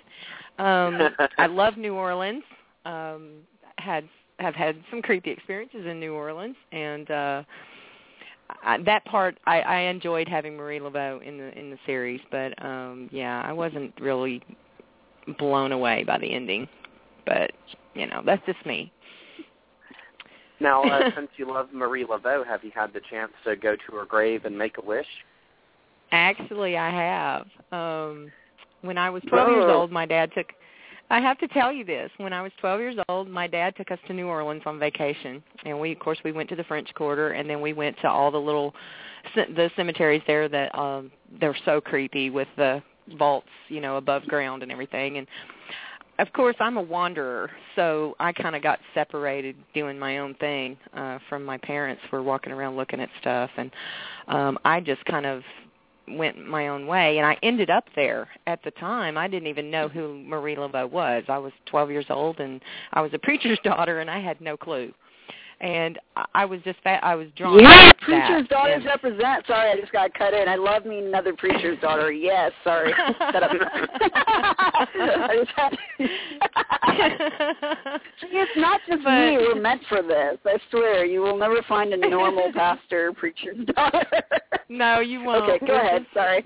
I love New Orleans. Have had some creepy experiences in New Orleans, and that part I enjoyed having Marie Laveau in the series. But yeah, I wasn't really blown away by the ending. But that's just me. Now, since you love Marie Laveau, have you had the chance to go to her grave and make a wish? Actually, I have. When I was 12 years old, my dad took... I have to tell you this. When I was 12 years old, my dad took us to New Orleans on vacation. And we went to the French Quarter, and then we went to all the cemeteries there that they're so creepy with the vaults, above ground and everything. And of course, I'm a wanderer, so I kind of got separated doing my own thing from my parents for walking around looking at stuff. And I just kind of went my own way, and I ended up there. At the time, I didn't even know who Marie Laveau was. I was 12 years old, and I was a preacher's daughter, and I had no clue. And I was just I was drawn. Yeah, to preacher's that. daughters represent. Sorry, I just got cut in. I love meeting another preacher's daughter. Yes, sorry. Shut up. I just had See, it's not just me. We're meant for this. I swear. You will never find a normal pastor preacher's daughter. No, you won't. Okay, go ahead. Sorry.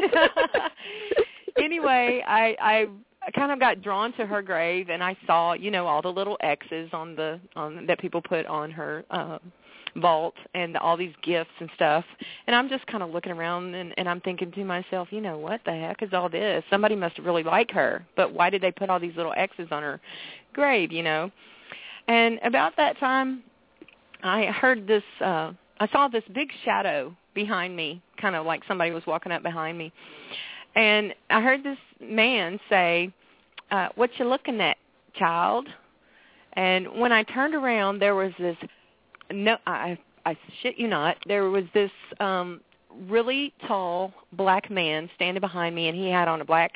Anyway, I kind of got drawn to her grave, and I saw, all the little X's on that people put on her vault, and all these gifts and stuff. And I'm just kind of looking around, and I'm thinking to myself, what the heck is all this? Somebody must really like her, but why did they put all these little X's on her grave? And about that time, I heard this. I saw this big shadow behind me, kind of like somebody was walking up behind me. And I heard this man say, what you looking at, child? And when I turned around, there was this, I shit you not, there was this really tall black man standing behind me, and he had on a black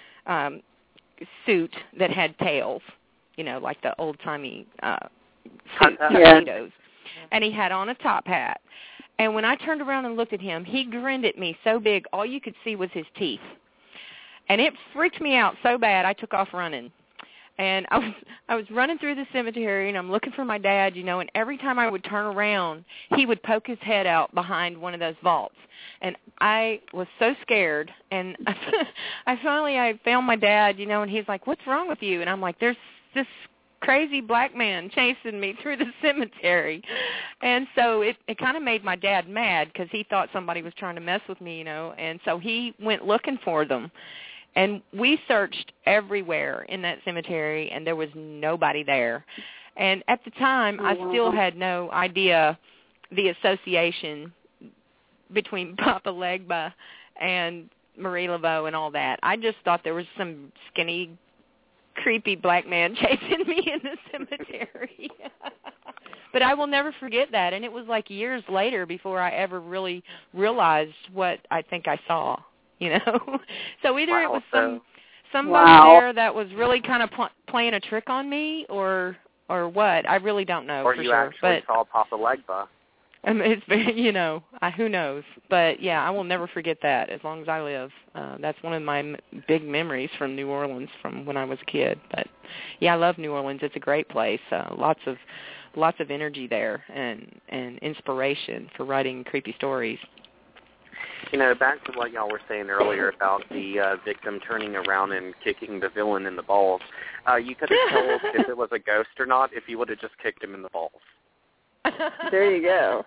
suit that had tails, like the old-timey suit, tuxedos. And he had on a top hat. And when I turned around and looked at him, he grinned at me so big, all you could see was his teeth. And it freaked me out so bad, I took off running. And I was running through the cemetery, and I'm looking for my dad, and every time I would turn around, he would poke his head out behind one of those vaults. And I was so scared, and I found my dad, and he's like, what's wrong with you? And I'm like, there's this crazy black man chasing me through the cemetery. And so it kind of made my dad mad because he thought somebody was trying to mess with me, and so he went looking for them. And we searched everywhere in that cemetery, and there was nobody there. And at the time, I still had no idea the association between Papa Legba and Marie Laveau and all that. I just thought there was some skinny, creepy black man chasing me in the cemetery. But I will never forget that, and it was like years later before I ever really realized what I think I saw, So either it was somebody there that was really kind of playing a trick on me, or what. I really don't know or for you sure. Actually saw Papa Legba. It's very, who knows? But yeah, I will never forget that as long as I live. That's one of my big memories from New Orleans from when I was a kid. But yeah, I love New Orleans. It's a great place. Lots of energy there and inspiration for writing creepy stories. Back to what y'all were saying earlier about the victim turning around and kicking the villain in the balls. You could have told if it was a ghost or not if you would have just kicked him in the balls. There you go.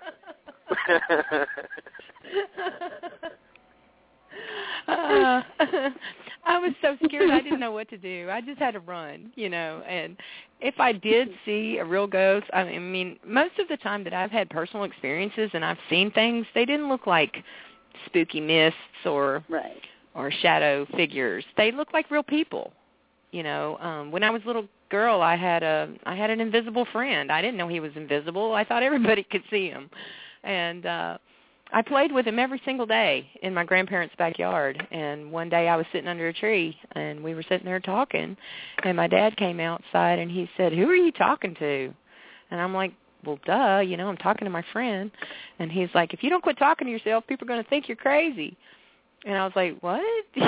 I was so scared I didn't know what to do. I just had to run, and if I did see a real ghost, I mean, most of the time that I've had personal experiences and I've seen things, they didn't look like spooky mists or shadow figures. They look like real people. When I was a little girl, I had an invisible friend. I didn't know he was invisible. I thought everybody could see him. And I played with him every single day in my grandparents' backyard. And one day I was sitting under a tree, and we were sitting there talking, and my dad came outside, and he said, "Who are you talking to?" And I'm like, well, duh, I'm talking to my friend. And he's like, if you don't quit talking to yourself, people are going to think you're crazy. And I was like, what?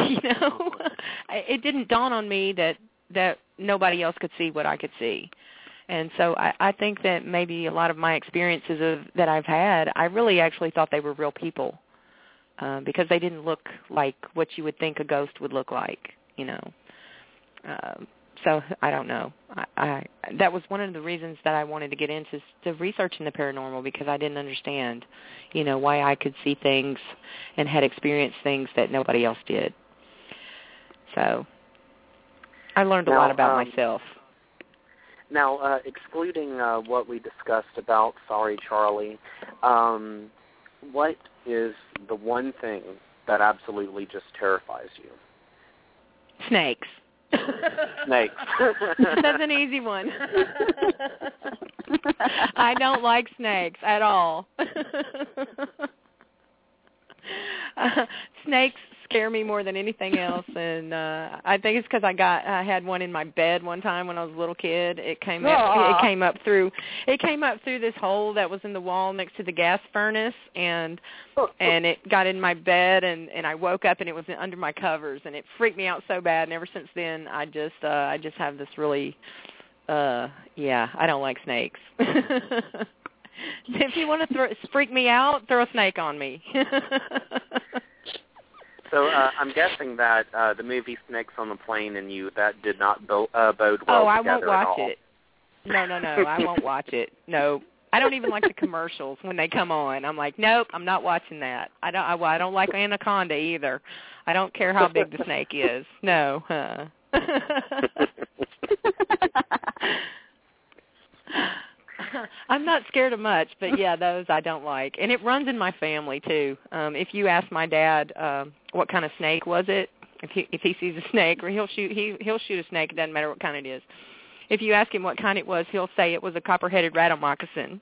It didn't dawn on me that nobody else could see what I could see. And so I think that maybe a lot of my experiences that I've had, I really actually thought they were real people because they didn't look like what you would think a ghost would look like, So I don't know. That was one of the reasons that I wanted to get into researching the paranormal, because I didn't understand, why I could see things and had experienced things that nobody else did. So I learned a lot about myself. Now, excluding what we discussed about Sorry Charlie, what is the one thing that absolutely just terrifies you? Snakes. Snakes. That's an easy one. I don't like snakes at all. snakes scare me more than anything else, and I think it's because I had one in my bed one time when I was a little kid. It came up through this hole that was in the wall next to the gas furnace, and it got in my bed, and I woke up and it was under my covers, and it freaked me out so bad. And ever since then, I just have this really I don't like snakes. If you want to freak me out, throw a snake on me. So I'm guessing that the movie Snakes on the Plane and you, that did not bode well together at all. Oh, I won't watch it. No, I won't watch it. No, I don't even like the commercials when they come on. I'm like, nope, I'm not watching that. I don't like Anaconda either. I don't care how big the snake is. No. I'm not scared of much, but yeah, those I don't like. And it runs in my family too. If you ask my dad what kind of snake was it, if he sees a snake, or he'll shoot a snake, it doesn't matter what kind it is. If you ask him what kind it was, he'll say it was a copper-headed rattle moccasin.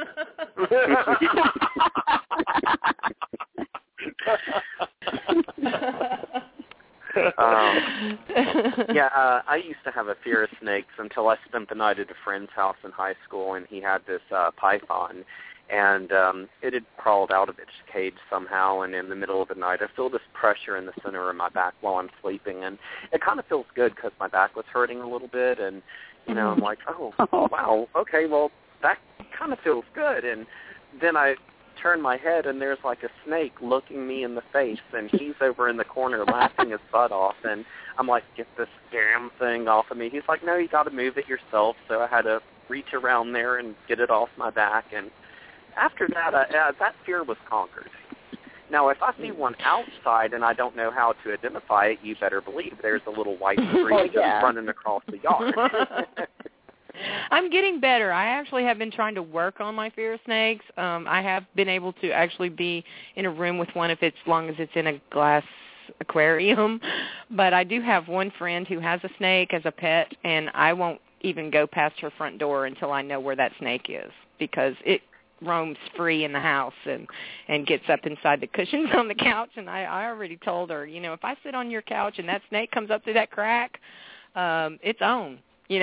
I used to have a fear of snakes until I spent the night at a friend's house in high school, and he had this python, and it had crawled out of its cage somehow, and in the middle of the night I feel this pressure in the center of my back while I'm sleeping, and it kind of feels good because my back was hurting a little bit, and I'm like, oh, wow, okay, well, that kind of feels good, and then I turn my head and there's like a snake looking me in the face, and he's over in the corner laughing his butt off, and I'm like, get this damn thing off of me. He's like, no, you got to move it yourself. So I had to reach around there and get it off my back, and after that that fear was conquered. Now, if I see one outside and I don't know how to identify it, you better believe there's a little white streak just running across the yard. I'm getting better. I actually have been trying to work on my fear of snakes. I have been able to actually be in a room with one as long as it's in a glass aquarium. But I do have one friend who has a snake as a pet, and I won't even go past her front door until I know where that snake is, because it roams free in the house and gets up inside the cushions on the couch. And I already told her, if I sit on your couch and that snake comes up through that crack, it's on.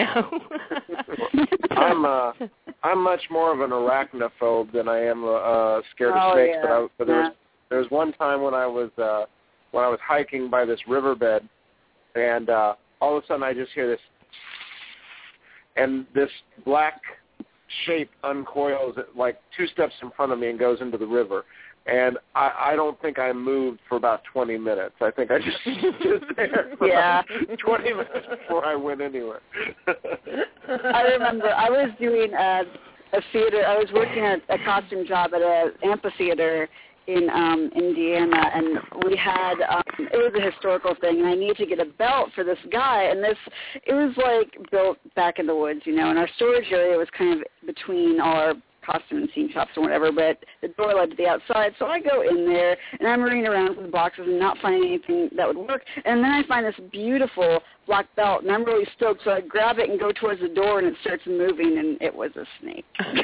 I'm much more of an arachnophobe than I am scared of snakes. Yeah. But there was one time when I was hiking by this riverbed, and all of a sudden I just hear this, and this black shape uncoils like 2 steps in front of me and goes into the river. And I don't think I moved for about 20 minutes. I think I just stood there for 20 minutes before I went anywhere. I remember I was doing a theater. I was working at a costume job at an amphitheater in Indiana, and we had it was a historical thing, and I needed to get a belt for this guy, and it was like built back in the woods, and our storage area was kind of between all our costume and scene shops or whatever, but the door led to the outside, so I go in there, and I'm running around with the boxes and not finding anything that would work, and then I find this beautiful black belt, and I'm really stoked, so I grab it and go towards the door, and it starts moving, and it was a snake.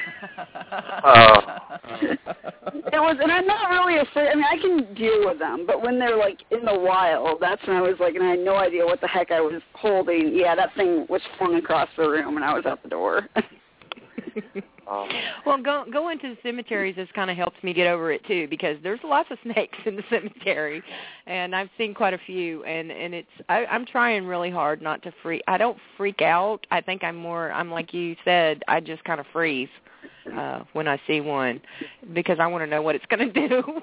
It was, and I'm not really afraid. I mean, I can deal with them, but when they're, like, in the wild, that's when I was like, and I had no idea what the heck I was holding. Yeah, that thing was flung across the room, and I was out the door. Well, going to the cemeteries has kind of helped me get over it too, because there's lots of snakes in the cemetery, and I've seen quite a few, and I'm trying really hard not to freak. I don't freak out. I think I'm like you said, I just kind of freeze when I see one, because I want to know what it's going to do.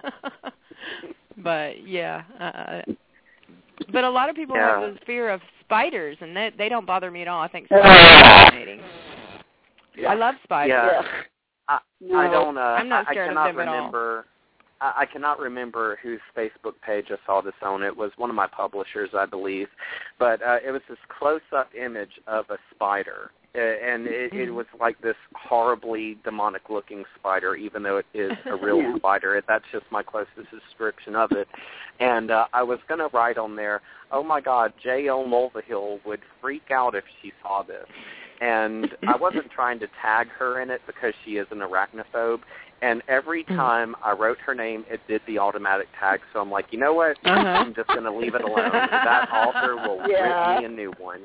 But yeah, but a lot of people have this fear of spiders, and they don't bother me at all. I think spiders are fascinating. Yeah. I love spiders. Yeah. I don't. I'm not scared I cannot of them remember. At all. I cannot remember whose Facebook page I saw this on. It was one of my publishers, I believe, but it was this close-up image of a spider, and it was like this horribly demonic-looking spider, even though it is a real spider. That's just my closest description of it. And I was going to write on there, oh my God, J.L. Mulvihill would freak out if she saw this. and I wasn't trying to tag her in it because she is an arachnophobe. And every time I wrote her name, it did the automatic tag. So I'm like, you know what? I'm just going to leave it alone. That author will rip me a new one.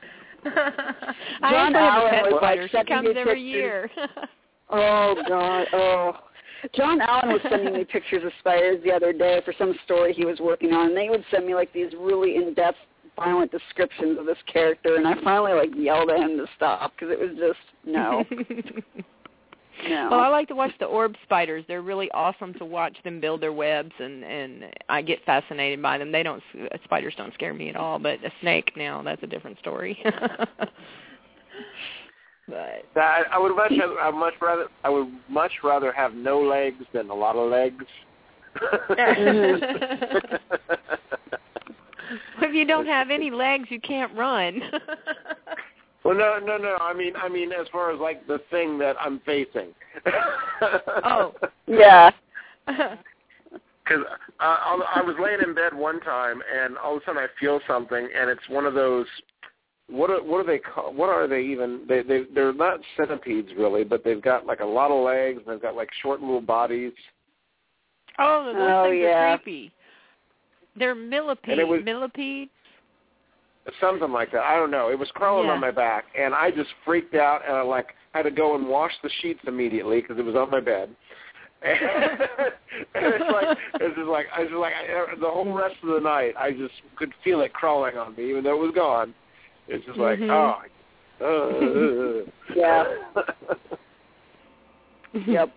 John Allen was like she comes every year. Oh, God. Oh. John Allen was sending me pictures of spiders the other day for some story he was working on, and they would send me, like, these really in-depth, violent descriptions of this character, and I finally, like, yelled at him to stop because it was just, no. No. Well, I like to watch the orb spiders. They're really awesome to watch them build their webs, and I get fascinated by them. Spiders don't scare me at all, but a snake, now, that's a different story. But I would much rather have no legs than a lot of legs. If you don't have any legs, you can't run. Well, no. I mean, as far as like the thing that I'm facing. Oh, yeah. Because I was laying in bed one time, and all of a sudden I feel something, and it's one of those. What are they called? What are they even? They're not centipedes really, but they've got like a lot of legs, and they've got like short little bodies. Oh, those things are creepy. They're millipedes. Something like that. I don't know. It was crawling on my back, and I just freaked out, and I had to go and wash the sheets immediately because it was on my bed. And it's just like the whole rest of the night, I just could feel it crawling on me, even though it was gone. It's just like, yeah. Yep.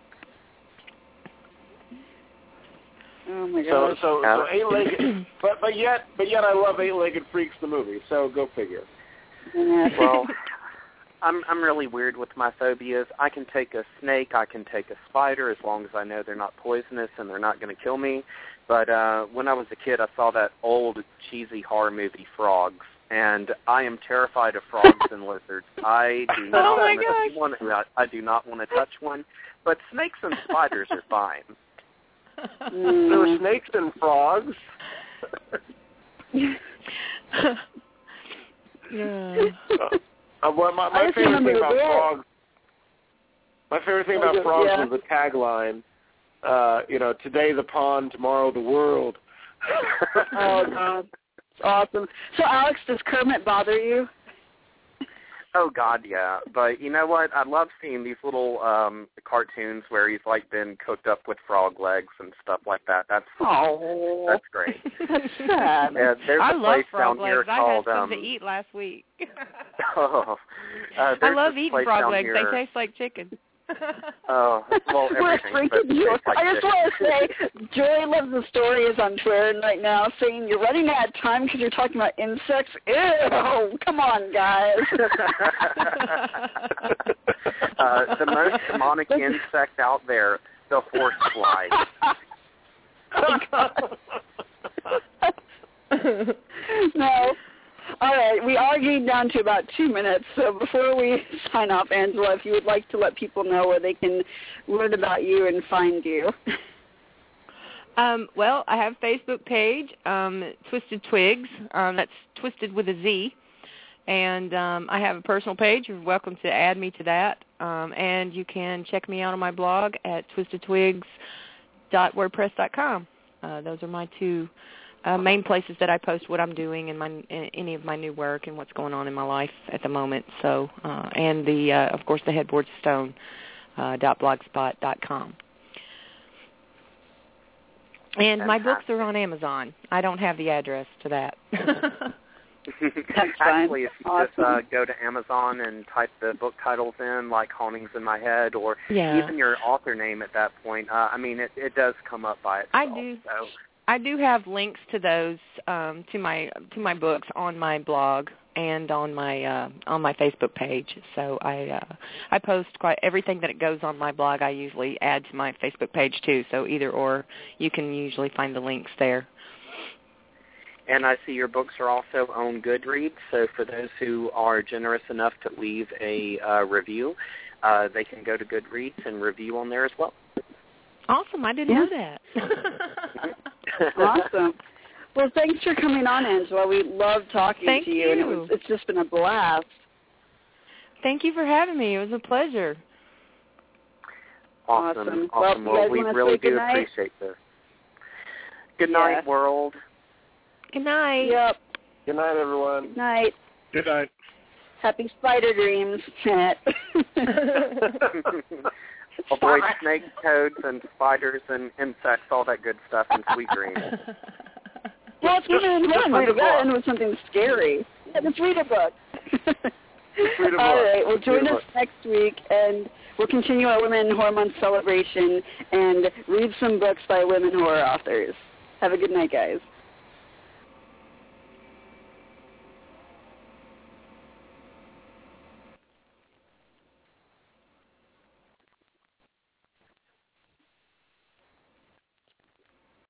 Oh my gosh. So eight-legged, but yet I love Eight-Legged Freaks the movie. So go figure. Well, I'm really weird with my phobias. I can take a snake, I can take a spider, as long as I know they're not poisonous and they're not going to kill me. But when I was a kid, I saw that old cheesy horror movie Frogs, and I am terrified of frogs and lizards. I do not want to see one. I do not want to touch one. But snakes and spiders are fine. There were snakes and frogs. Well, my favorite thing about frogs. My favorite thing about frogs was the tagline. Today the pond, tomorrow the world. Oh God, it's awesome. So Alex, does Kermit bother you? Oh, God, yeah. But you know what? I love seeing these little cartoons where he's, like, been cooked up with frog legs and stuff like that. That's great. That's sad. Yeah, there's I a love place frog down here legs. called... I had some to eat last week. I love eating frog legs. They taste like chicken. Oh, well, everything. I just want to say, Joy Loves the Story is on Twitter right now saying you're running out of time because you're talking about insects. Ew, come on, guys. The most demonic insect out there, the horsefly. No. All right, we are getting down to about 2 minutes, so before we sign off, Angela, if you would like to let people know where they can learn about you and find you. Well, I have a Facebook page, Twisted Twigs. That's Twisted with a Z. And I have a personal page. You're welcome to add me to that. And you can check me out on my blog at twistedtwigs.wordpress.com. Those are my two main places that I post what I'm doing and any of my new work and what's going on in my life at the moment. So, and of course, the headboardstone.blogspot.com. And my books are on Amazon. I don't have the address to that. Actually, if you just go to Amazon and type the book titles in, like Hauntings in My Head, or even your author name at that point, it does come up by itself. I do have links to those to my books on my blog and on my Facebook page. So I post quite everything that goes on my blog. I usually add to my Facebook page too. So either or, you can usually find the links there. And I see your books are also on Goodreads. So for those who are generous enough to leave a review, they can go to Goodreads and review on there as well. Awesome. I didn't know that. Awesome. Well, thanks for coming on, Angela. We love talking to you. And it's just been a blast. Thank you for having me. It was a pleasure. Awesome. Well, we really do appreciate this. Good night, world. Good night. Yep. Good night, everyone. Good night. Good night. Happy spider dreams. Avoid snakes, toads, and spiders and insects, all that good stuff, and sweet dreams. Well, it's Women in Horror Month. We got to end with something scary. Yeah, just read a book. All right, well, join us next week, and we'll continue our Women in Horror Month celebration and read some books by women horror authors. Have a good night, guys.